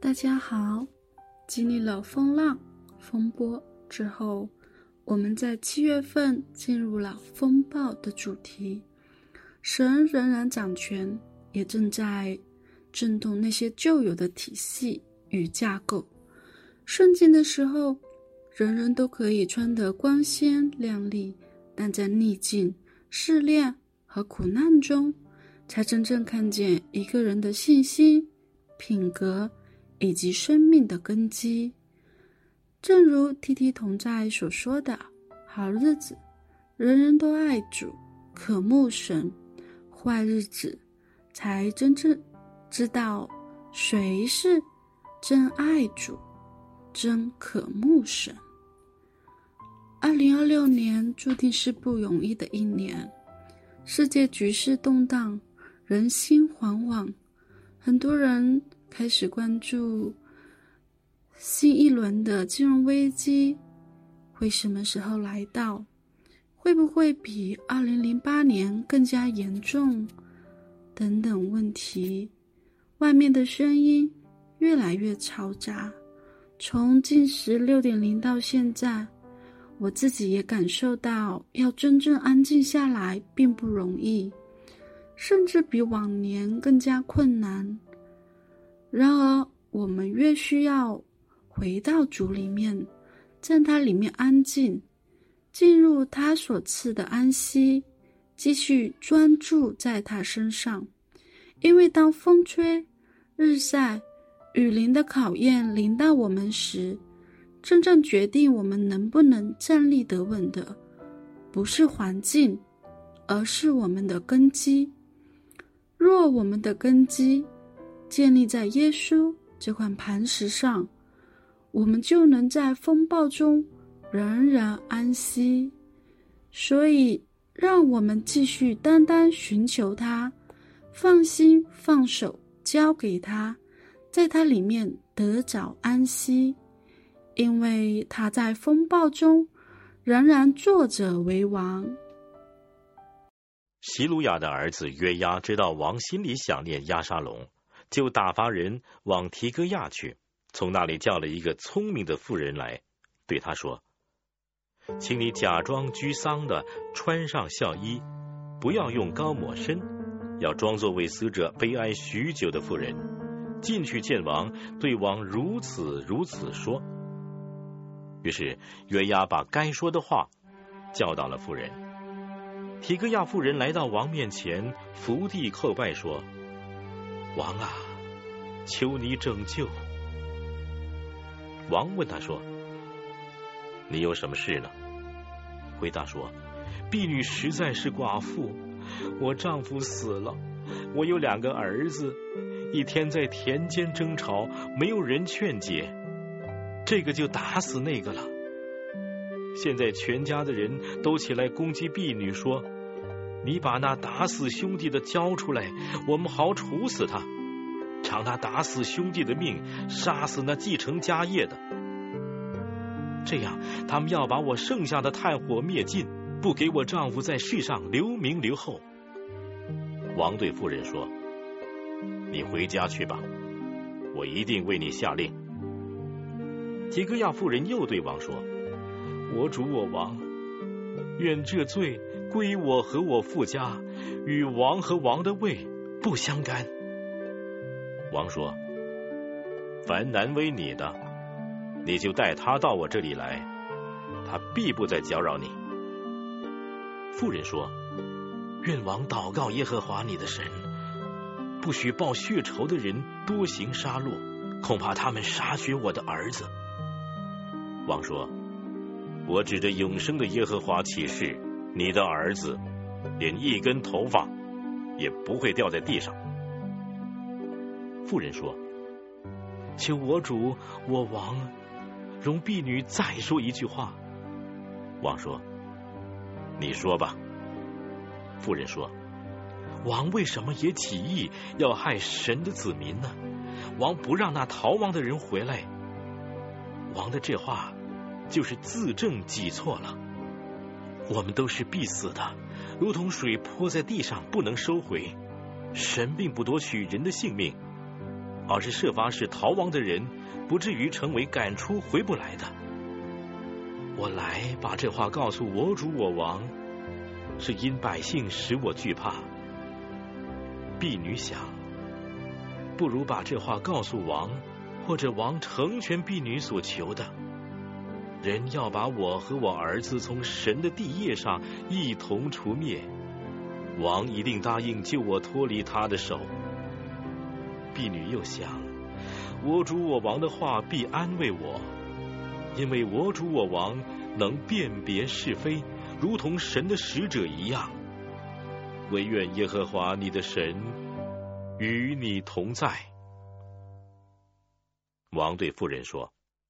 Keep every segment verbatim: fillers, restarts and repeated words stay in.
大家好，经历了风浪、风波之后，我们在七月份进入了风暴的主题。神仍然掌权，也正在震动那些旧有的体系与架构。顺境的时候，人人都可以穿得光鲜亮丽，但在逆境、试炼和苦难中，才真正看见一个人的信心、品格以及生命的根基。正如 T T 同在所说的，好日子人人都爱主，渴慕神，坏日子才真正知道谁是真爱主，真渴慕神。二零二六年注定是不容易的一年，世界局势动荡，人心惶惶，很多人开始关注新一轮的金融危机会什么时候来到，会不会比二零零八年更加严重等等问题。外面的声音越来越嘈杂，从禁食 六点零 到现在，我自己也感受到要真正安静下来并不容易，甚至比往年更加困难。然而我们越需要回到主里面，在他里面安静，进入他所赐的安息，继续专注在他身上。因为当风吹日晒雨淋的考验临到我们时，真正决定我们能不能站立得稳的，不是环境，而是我们的根基。若我们的根基建立在耶稣这块磐石上，我们就能在风暴中仍然安息。所以让我们继续单单寻求他，放心放手交给他，在他里面得着安息，因为他在风暴中仍然坐着为王。 希鲁雅的儿子约押知道王心里想念押沙龙，就打发人往提哥亚去，从那里叫了一个聪明的妇人来，对他说：请你假装居丧的，穿上孝衣，不要用膏抹身，要装作为死者悲哀许久的妇人，进去见王，对王如此如此说。于是约押把该说的话教导了妇人。提哥亚妇人来到王面前，伏地叩拜说：王啊，求你拯救。王问他说：你有什么事呢？回答说：婢女实在是寡妇，我丈夫死了，我有两个儿子，一天在田间争吵，没有人劝解，这个就打死那个了。现在全家的人都起来攻击婢女，说：你把那打死兄弟的交出来，我们好处死他，偿他打死兄弟的命，杀死那继承家业的。这样他们要把我剩下的炭火灭尽，不给我丈夫在世上留名留后。王对妇人说：你回家去吧，我一定为你下令。提哥亚妇人又对王说：我主我王，愿这罪归我和我父家，与王和王的位不相干。王说：凡难为你的，你就带他到我这里来，他必不再搅扰你。妇人说：愿王祷告耶和华你的神，不许报血仇的人多行杀戮，恐怕他们杀绝我的儿子。王说：我指着永生的耶和华起誓，你的儿子连一根头发也不会掉在地上。妇人说：求我主我王容婢女再说一句话。王说：你说吧。妇人说：王为什么也起意要害神的子民呢？王不让那逃亡的人回来，王的这话就是自证己错了。我们都是必死的，如同水泼在地上不能收回，神并不夺取人的性命， 而是设法使逃亡的人不至于成为赶出回不来的。我来把这话告诉我主我王，是因百姓使我惧怕。婢女想，不如把这话告诉王，或者王成全婢女所求的。人要把我和我儿子从神的地业上一同除灭，王一定答应救我脱离他的手。婢女又想，我主我王的话必安慰我，因为我主我王能辨别是非，如同神的使者一样。惟愿耶和华你的神与你同在。王对妇人说，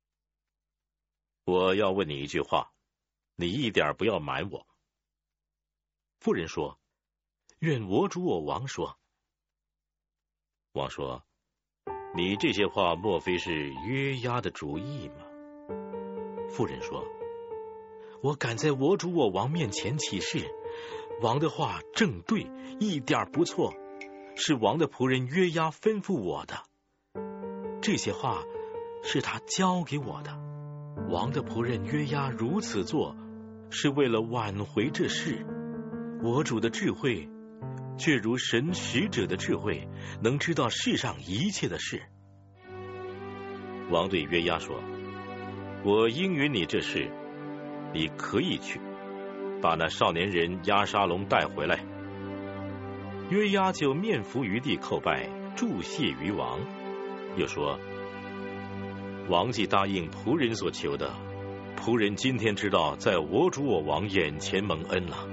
我要问你一句话，你一点不要瞒我。妇人说，愿我主我王说。王说，你这些话莫非是约押的主意吗？妇人说，我敢在我主我王面前起誓，王的话正对，一点不错，是王的仆人约押吩咐我的。这些话是他交给我的。王的仆人约押如此做，是为了挽回这事。我主的智慧却如神使者的智慧，能知道世上一切的事。王对约押说，我应允你这事，你可以去，把那少年人押沙龙带回来。约押就面伏于地叩拜，祝谢于王，又说，王既答应仆人所求的，仆人今天知道在我主我王眼前蒙恩了。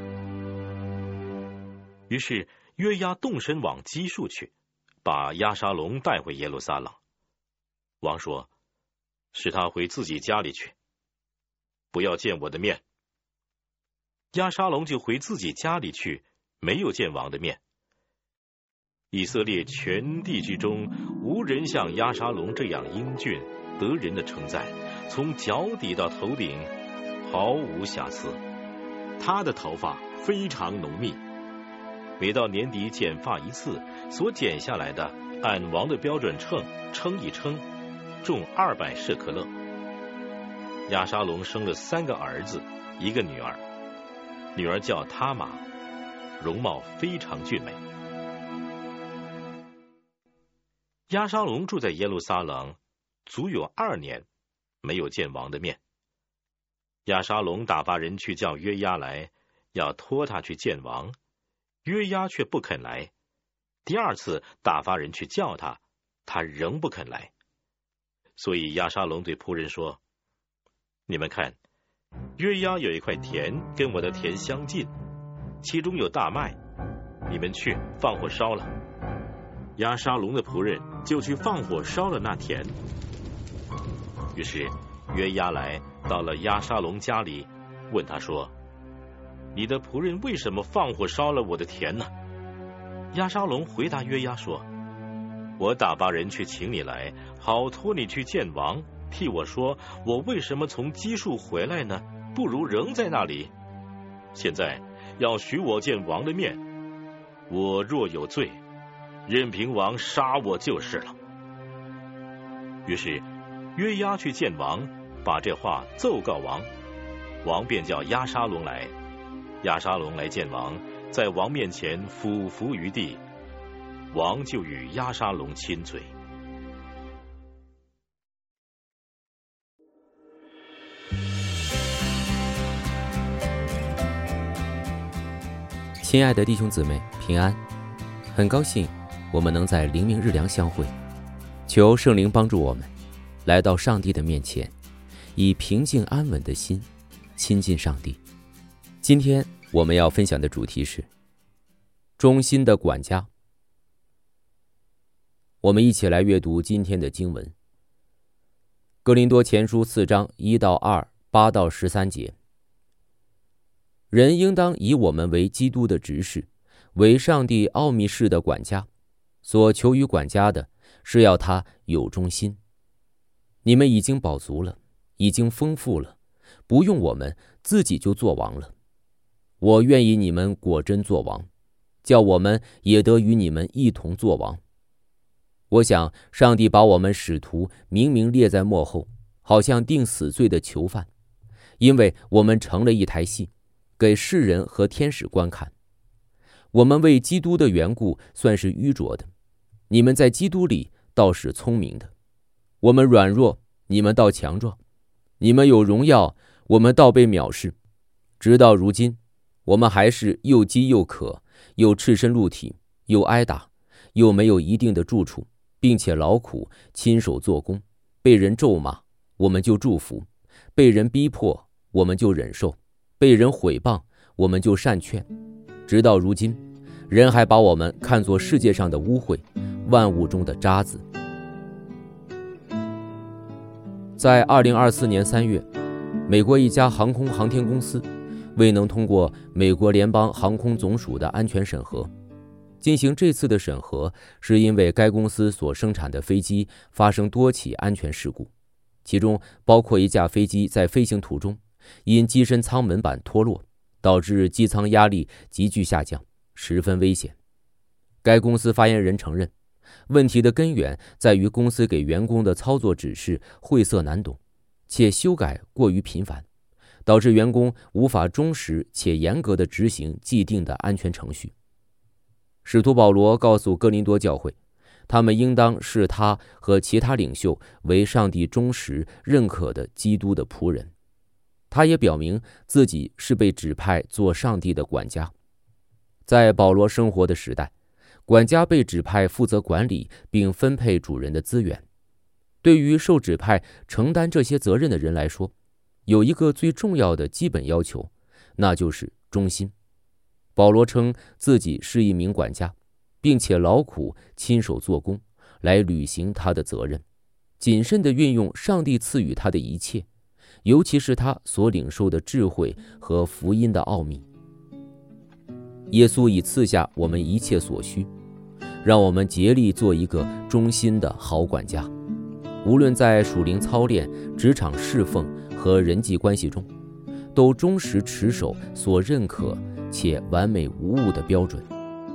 于是约押动身往基述去，把押沙龙带回耶路撒冷。王说，使他回自己家里去，不要见我的面。押沙龙就回自己家里去，没有见王的面。以色列全地之中，无人像押沙龙这样英俊，得人的称赞，从脚底到头顶毫无瑕疵。他的头发非常浓密，每到年底剪发一次，所剪下来的按王的标准称，称一称，重二百舍克勒。押沙龙生了三个儿子，一个女儿，女儿叫他玛，容貌非常俊美。押沙龙住在耶路撒冷足有二年，没有见王的面。押沙龙打发人去叫约押来，要托他去见王，约押却不肯来。第二次打发人去叫他，他仍不肯来。所以押沙龙对仆人说，你们看，约押有一块田跟我的田相近，其中有大麦，你们去放火烧了。押沙龙的仆人就去放火烧了那田。于是约押来到了押沙龙家里，问他说，你的仆人为什么放火烧了我的田呢？押沙龙回答约押说，我打发人去请你来，好托你去见王，替我说，我为什么从基述回来呢？不如仍在那里。现在要许我见王的面，我若有罪，任凭王杀我就是了。于是约押去见王，把这话奏告王，王便叫押沙龙来。押沙龙来见王，在王面前俯伏于地，王就与押沙龙亲嘴。 亲爱的弟兄姊妹平安，很高兴我们能在灵命日粮相会，求圣灵帮助我们来到上帝的面前，以平静安稳的心亲近上帝。今天我们要分享的主题是忠心的管家。我们一起来阅读今天的经文，哥林多前书四章一到二，八到十三节。人应当以我们为基督的执事，为上帝奥秘事的管家，所求于管家的是要他有忠心。你们已经饱足了，已经丰富了，不用我们，自己就做王了。我愿意你们果真做王，叫我们也得与你们一同做王。 我想，上帝把我们使徒明明列在幕后，好像定死罪的囚犯，因为我们成了一台戏，给世人和天使观看。我们为基督的缘故算是愚拙的，你们在基督里倒是聪明的。我们软弱，你们倒强壮；你们有荣耀，我们倒被藐视。直到如今，我们还是又饥又渴，又赤身露体，又挨打，又没有一定的住处，并且劳苦，亲手做工，被人咒骂，我们就祝福；被人逼迫，我们就忍受；被人毁谤，我们就善劝。直到如今，人还把我们看作世界上的污秽，万物中的渣滓。在二零二四年三月，美国一家航空航天公司未能通过美国联邦航空总署的安全审核。进行这次的审核，是因为该公司所生产的飞机发生多起安全事故，其中包括一架飞机在飞行途中因机身舱门板脱落，导致机舱压力急剧下降，十分危险。该公司发言人承认，问题的根源在于公司给员工的操作指示晦涩难懂，且修改过于频繁，导致员工无法忠实且严格地执行既定的安全程序。使徒保罗告诉哥林多教会，他们应当视他和其他领袖为上帝忠实认可的基督的仆人。他也表明自己是被指派做上帝的管家。在保罗生活的时代，管家被指派负责管理并分配主人的资源。对于受指派承担这些责任的人来说，有一个最重要的基本要求，那就是忠心。保罗称自己是一名管家，并且劳苦亲手做工，来履行他的责任，谨慎地运用上帝赐予他的一切，尤其是他所领受的智慧和福音的奥秘。耶稣已赐下我们一切所需，让我们竭力做一个忠心的好管家，无论在属灵操练、职场侍奉和人际关系中，都忠实持守所认可且完美无误的标准。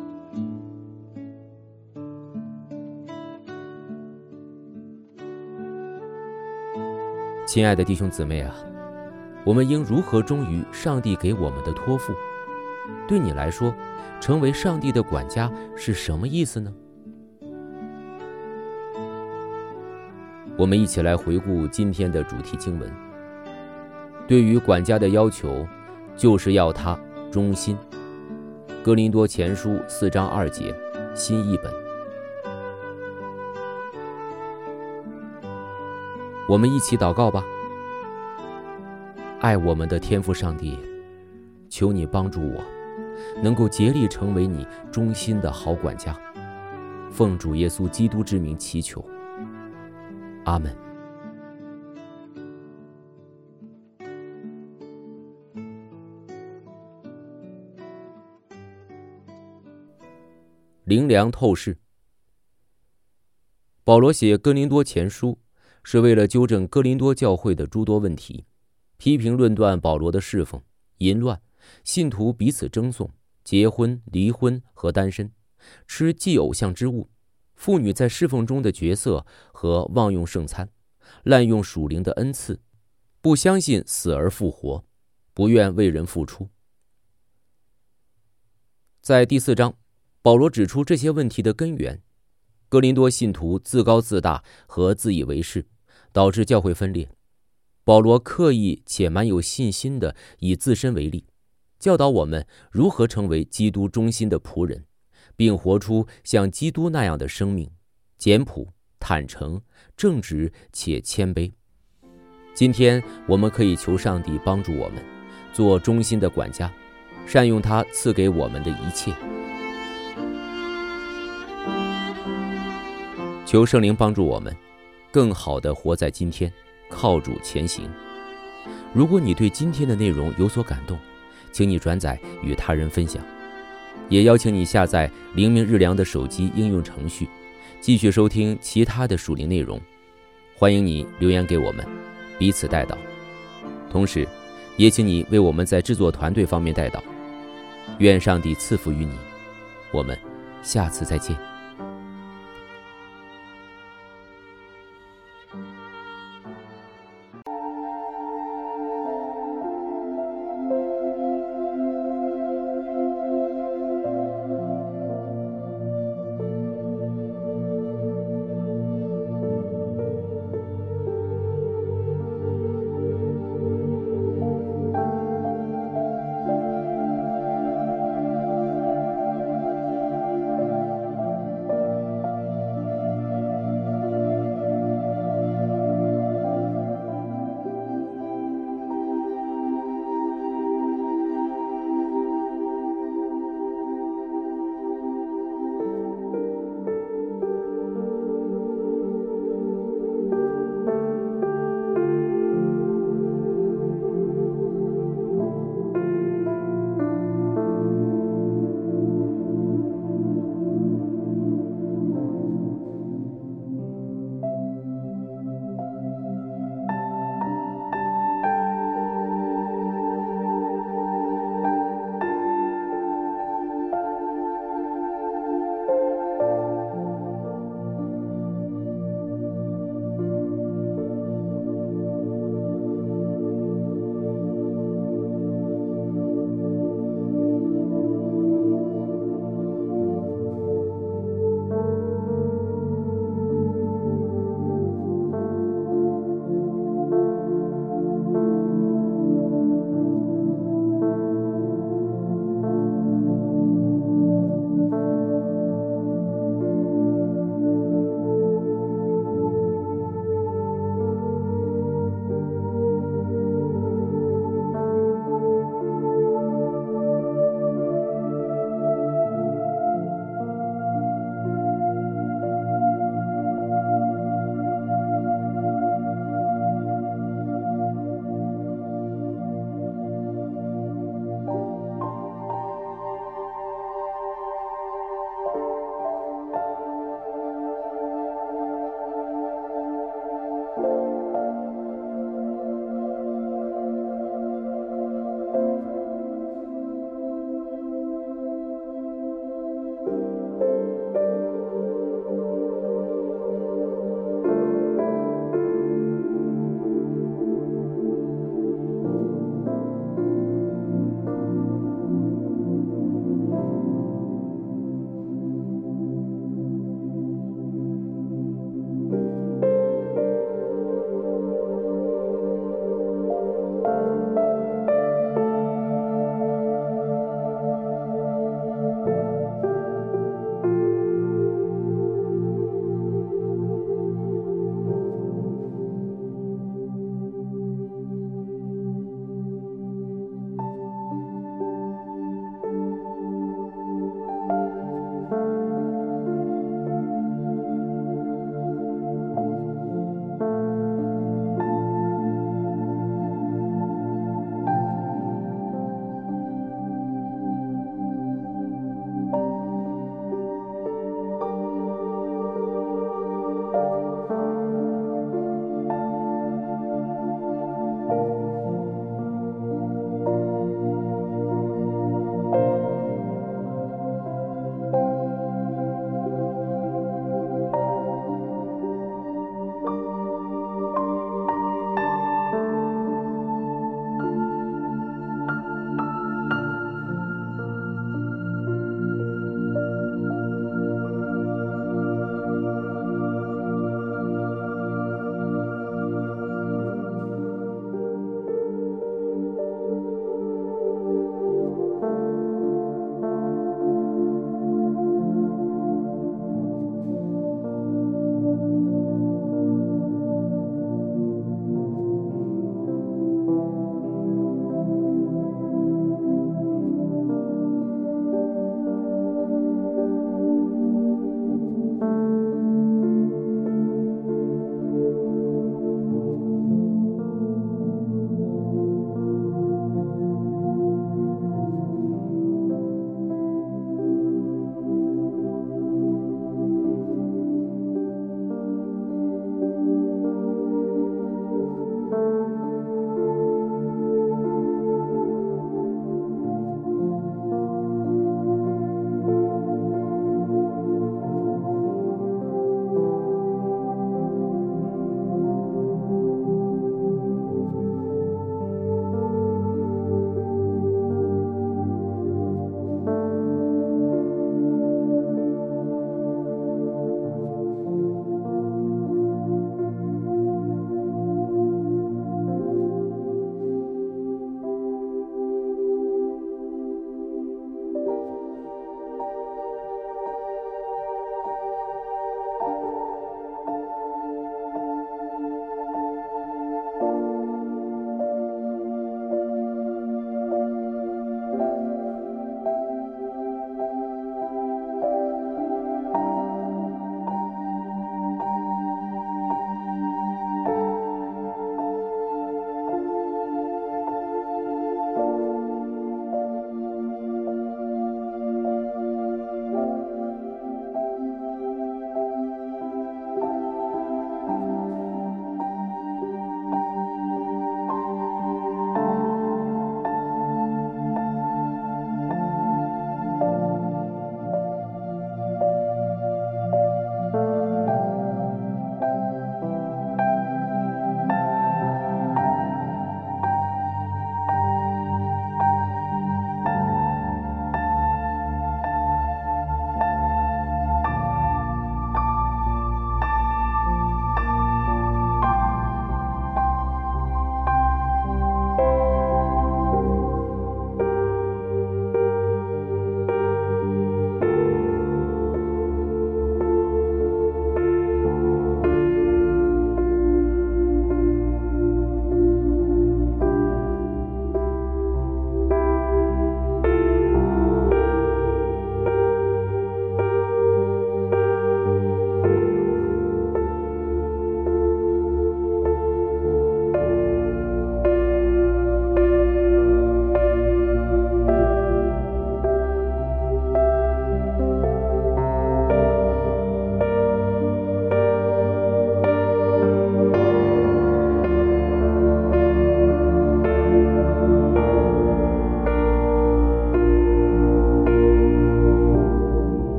亲爱的弟兄姊妹啊，我们应如何忠于上帝给我们的托付？对你来说，成为上帝的管家是什么意思呢？我们一起来回顾今天的主题经文。对于管家的要求，就是要他忠心。哥林多前书四章二节，新译本。我们一起祷告吧。爱我们的天父上帝，求你帮助我，能够竭力成为你忠心的好管家。奉主耶稣基督之名祈求，阿们。灵粮透视。保罗写哥林多前书，是为了纠正哥林多教会的诸多问题，批评论断保罗的侍奉、淫乱、信徒彼此争讼、结婚、离婚和单身、吃祭偶像之物、妇女在侍奉中的角色和妄用圣餐、滥用属灵的恩赐、不相信死而复活、不愿为人付出。在第四章，保罗指出这些问题的根源：哥林多信徒自高自大和自以为是，导致教会分裂。保罗刻意且蛮有信心地以自身为例，教导我们如何成为基督忠心的仆人，并活出像基督那样的生命，简朴、坦诚、正直且谦卑。今天我们可以求上帝帮助我们做忠心的管家，善用他赐给我们的一切。求圣灵帮助我们更好地活在今天，靠主前行。如果你对今天的内容有所感动，请你转载与他人分享，也邀请你下载灵命日粮的手机应用程序，继续收听其他的属灵内容。欢迎你留言给我们，彼此代祷。同时也请你为我们在制作团队方面代祷。愿上帝赐福于你，我们下次再见。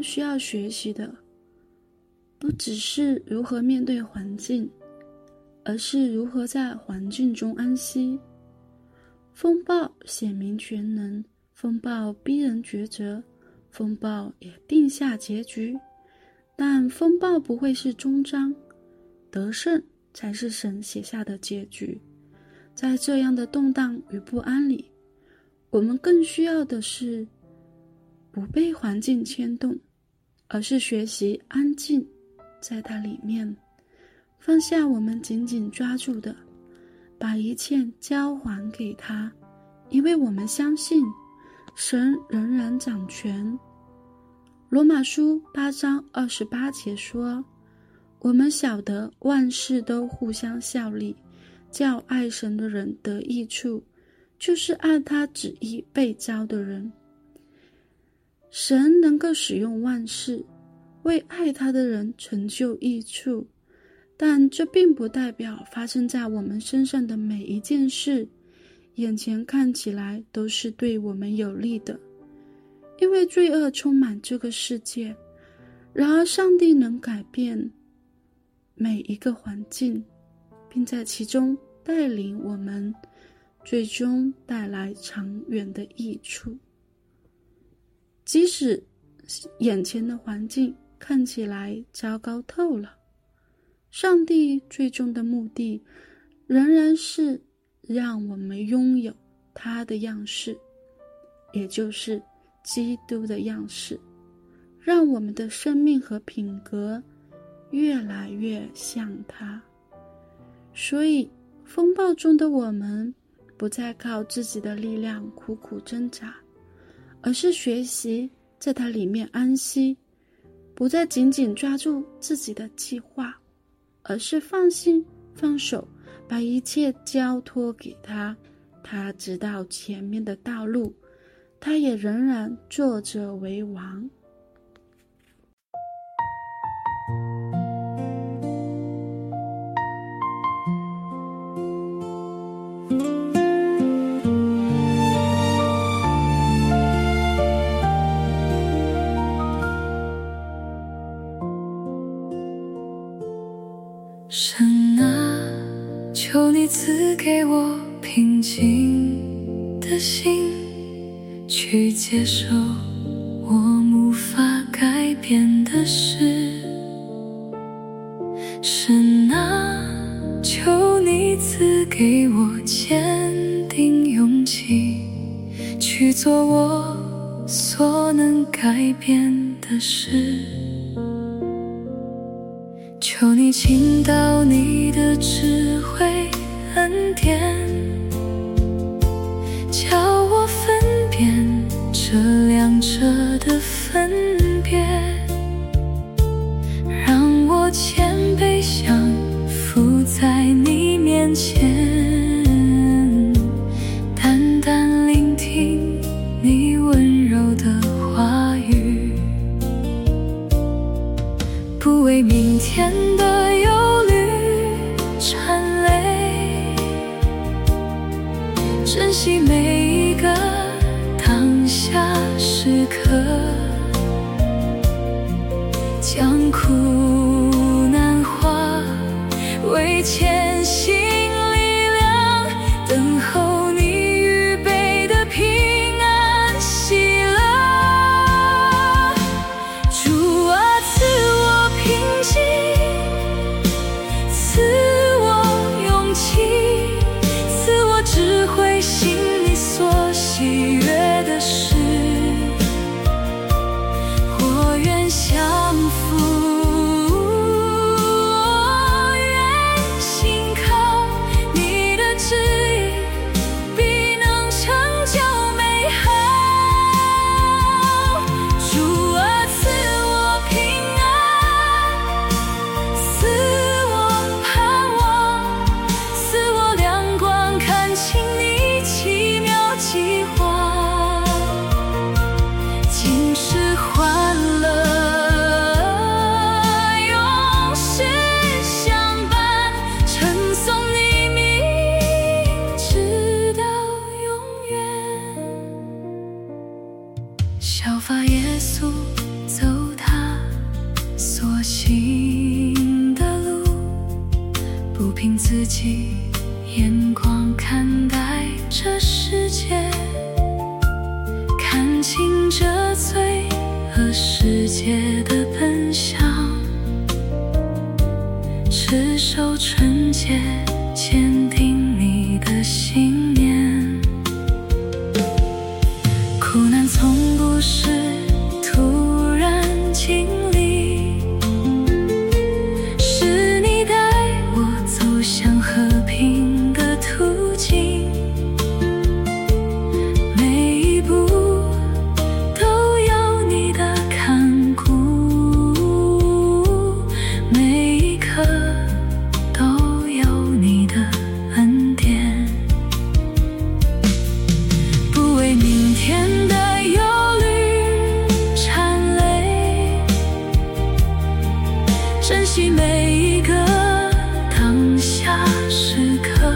需要学习的，不只是如何面对环境，而是如何在环境中安息。风暴显明全能，风暴逼人抉择，风暴也定下结局，但风暴不会是终章，得胜才是神写下的结局。在这样的动荡与不安里，我们更需要的是不被环境牵动，而是学习安静在它里面，放下我们紧紧抓住的，把一切交还给他，因为我们相信神仍然掌权。罗马书八章二十八节说，我们晓得万事都互相效力，叫爱神的人得益处，就是按他旨意被召的人。神能够使用万事为爱他的人成就益处，但这并不代表发生在我们身上的每一件事眼前看起来都是对我们有利的，因为罪恶充满这个世界。然而上帝能改变每一个环境，并在其中带领我们，最终带来长远的益处。即使眼前的环境看起来糟糕透了，上帝最终的目的仍然是让我们拥有他的样式，也就是基督的样式，让我们的生命和品格越来越像他。所以风暴中的我们不再靠自己的力量苦苦挣扎，而是学习在它里面安息，不再紧紧抓住自己的计划，而是放心放手，把一切交托给他。他知道前面的道路，他也仍然坐着为王。 神啊，求你赐给我平静的心，去接受我无法改变的事。神啊，求你赐给我坚定勇气，去做我所能改变的事。求你倾倒你的智慧恩典，叫我分辨这两者的分别，让我谦卑降服在你面前，单单聆听你温柔的话语，不为明天的忧虑缠累，珍惜每一个当下时刻，将苦难化为前行力量，等候你预备的平安喜乐。主啊，赐我平静，赐我勇气，赐我智慧，行你所喜悦的事。我愿降服，我愿信行的路，不凭自己眼光看待这世界，看清这罪恶世界的本相，持守纯洁，坚定你的信念。苦难从不是突然经历，是你带我走向和平的途径，每一步都有你的看顾，每一刻都有你的恩典。不为明天的忧虑缠累，珍惜每一个当下时刻，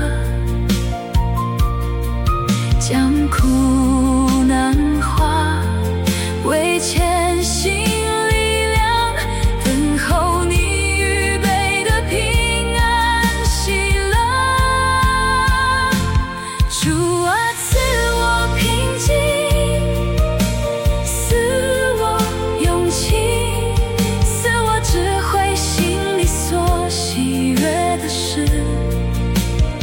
将苦难化为前行力量，等候你预备的平安喜乐。主啊，赐我平静，赐我勇气，赐我智慧，心里所喜悦的事，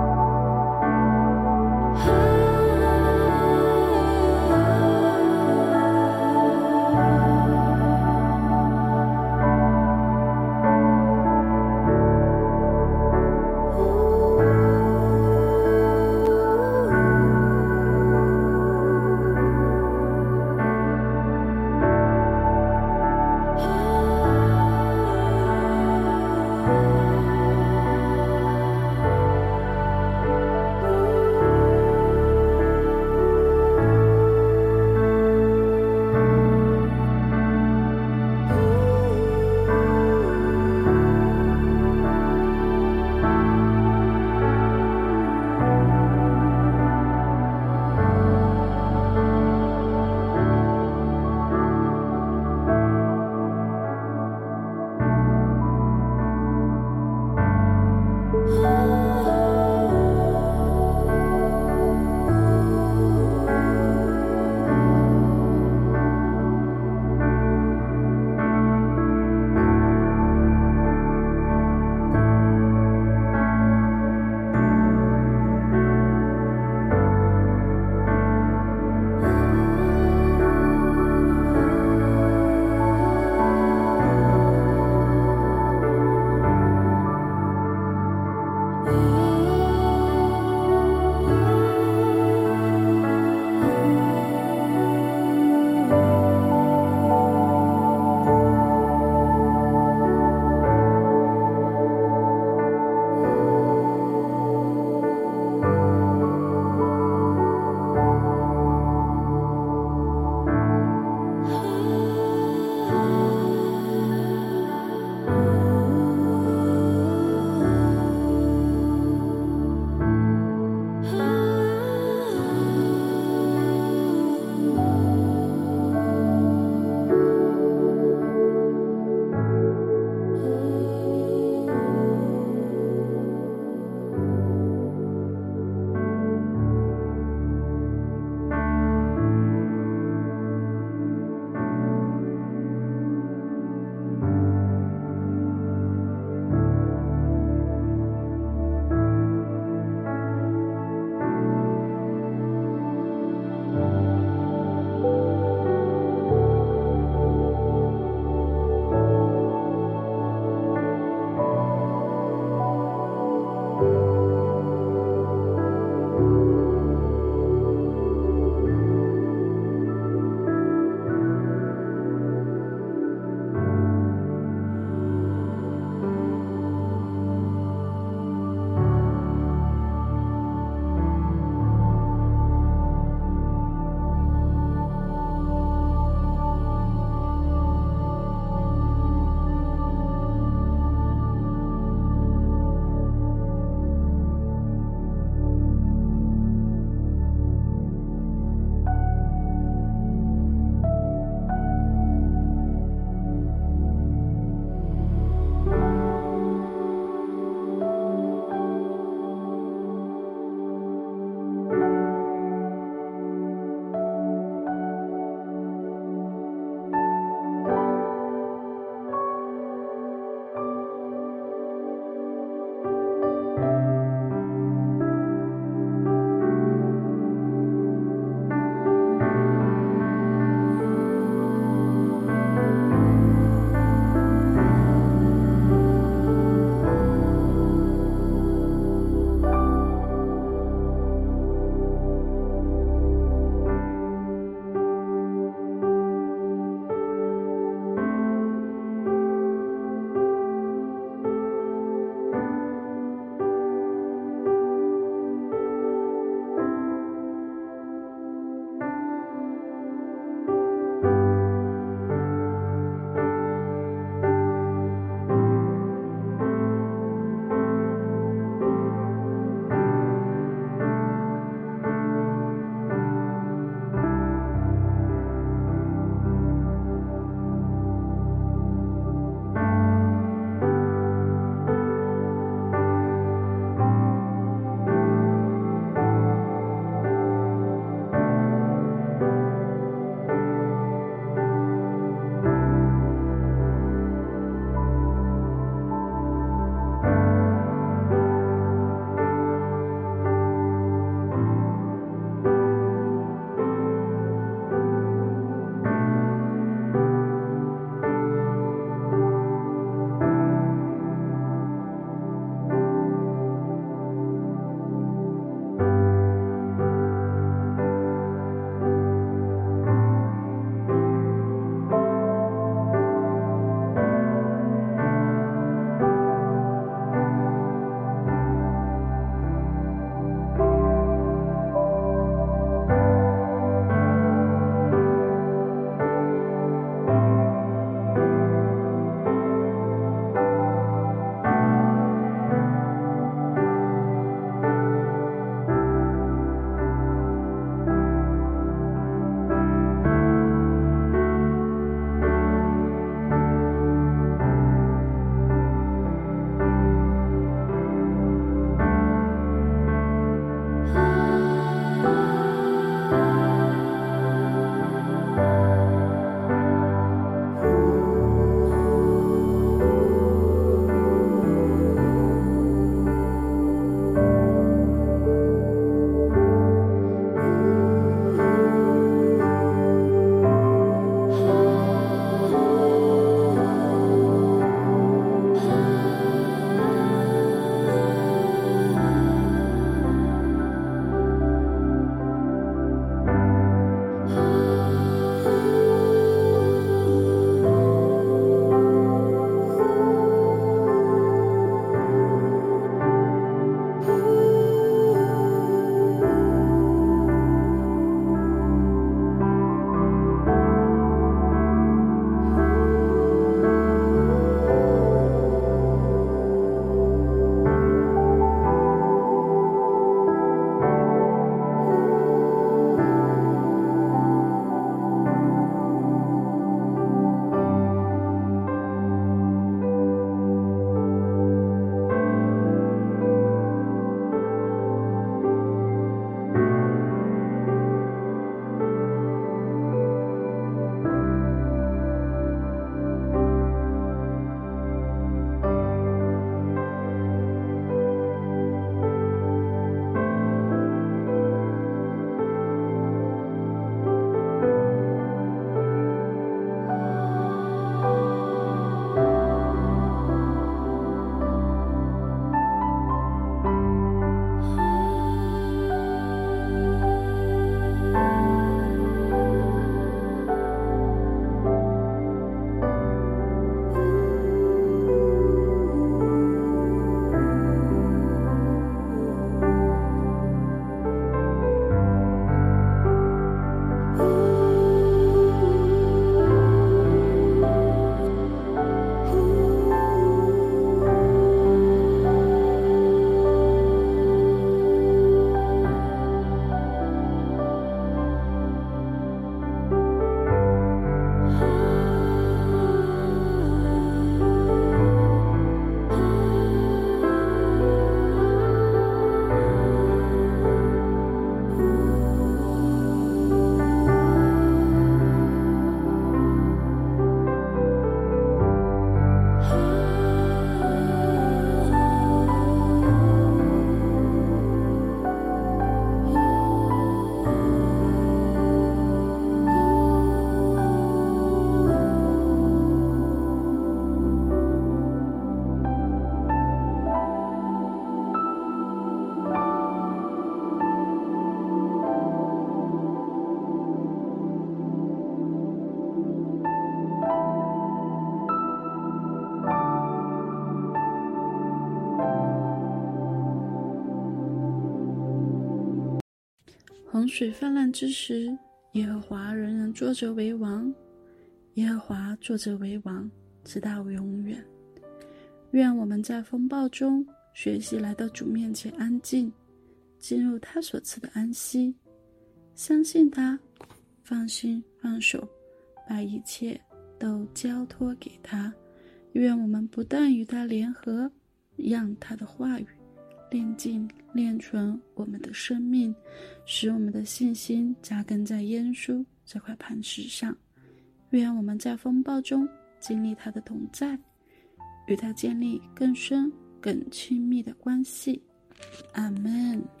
洪水泛滥之时，耶和华仍然坐着为王，耶和华坐着为王，直到永远。愿我们在风暴中学习来到主面前安静，进入他所赐的安息，相信他，放心放手，把一切都交托给他。愿我们不但与他联合，让他的话语炼净炼纯我们的生命，使我们的信心扎根在耶稣这块磐石上。愿我们在风暴中经历他的同在，与他建立更深更亲密的关系。阿们。